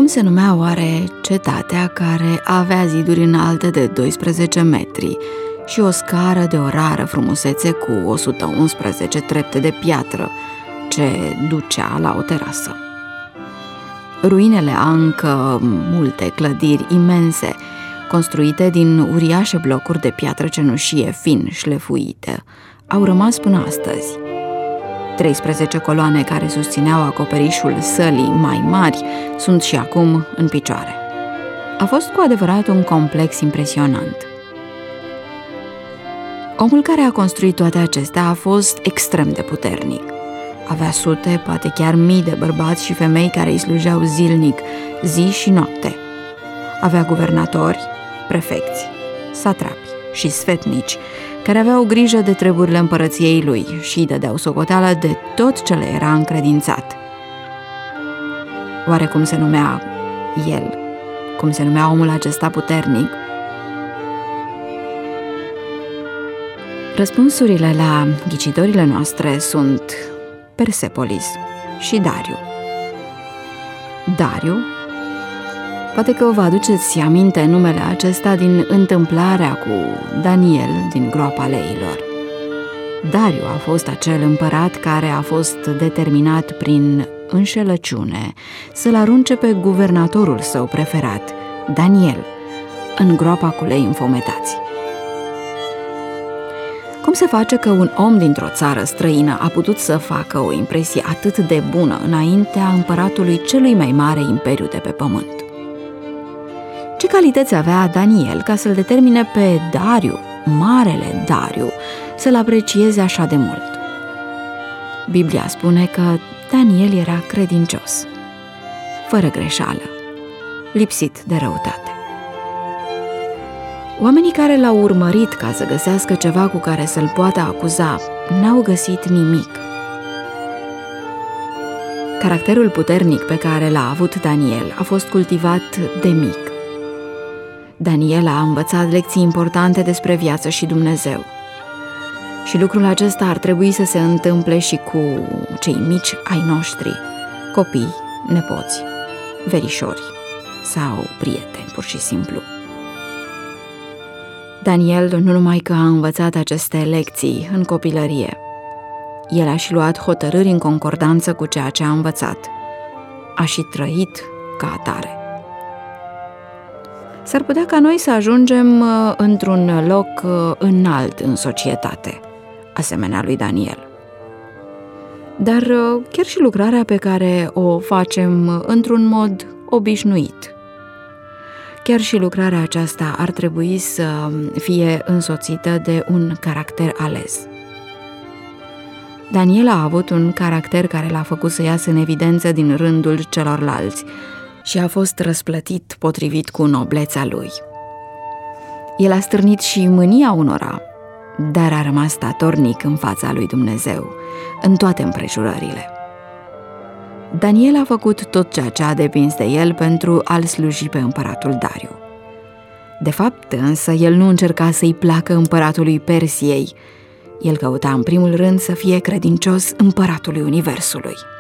se numea oare cetatea care avea ziduri înalte de 12 metri și o scară de o rară frumusețe cu 111 trepte de piatră ce ducea la o terasă? Ruinele a încă multe clădiri imense, construite din uriașe blocuri de piatră cenușie fin șlefuite, au rămas până astăzi. 13 coloane care susțineau acoperișul sălii mai mari sunt și acum în picioare. A fost cu adevărat un complex impresionant. Omul care a construit toate acestea a fost extrem de puternic. Avea sute, poate chiar mii de bărbați și femei care îi slujeau zilnic, zi și noapte. Avea guvernatori, prefecți, satrapi și sfetnici, care aveau grijă de treburile împărăției lui și îi dădeau socoteală de tot ce le era încredințat. Oare cum se numea el? Cum se numea omul acesta puternic? Răspunsurile la ghicitorile noastre sunt Persepolis și Dariu. Dariu? Poate că vă aduceți aminte numele acesta din întâmplarea cu Daniel din groapa leilor. Dariu a fost acel împărat care a fost determinat prin înșelăciune să-l arunce pe guvernatorul său preferat, Daniel, în groapa cu lei înfometați. Cum se face că un om dintr-o țară străină a putut să facă o impresie atât de bună înaintea împăratului celui mai mare imperiu de pe pământ? Ce calități avea Daniel ca să-l determine pe Dariu, marele Dariu, să-l aprecieze așa de mult? Biblia spune că Daniel era credincios, fără greșeală, lipsit de răutate. Oamenii care l-au urmărit ca să găsească ceva cu care să-l poată acuza, n-au găsit nimic. Caracterul puternic pe care l-a avut Daniel a fost cultivat de mic. Daniel a învățat lecții importante despre viață și Dumnezeu. Și lucrul acesta ar trebui să se întâmple și cu cei mici ai noștri, copii, nepoți, verișori sau prieteni, pur și simplu. Daniel nu numai că a învățat aceste lecții în copilărie, el a și luat hotărâri în concordanță cu ceea ce a învățat. A și trăit ca atare. S-ar putea ca noi să ajungem într-un loc înalt în societate, asemenea lui Daniel. Dar chiar și lucrarea pe care o facem într-un mod obișnuit, chiar și lucrarea aceasta ar trebui să fie însoțită de un caracter ales. Daniel a avut un caracter care l-a făcut să iasă în evidență din rândul celorlalți și a fost răsplătit potrivit cu noblețea lui. El a stârnit și mânia unora, dar a rămas statornic în fața lui Dumnezeu, în toate împrejurările. Daniel a făcut tot ceea ce a depins de el pentru a-l sluji pe împăratul Dariu. De fapt, însă, el nu încerca să-i placă împăratului Persiei. El căuta în primul rând să fie credincios împăratului Universului.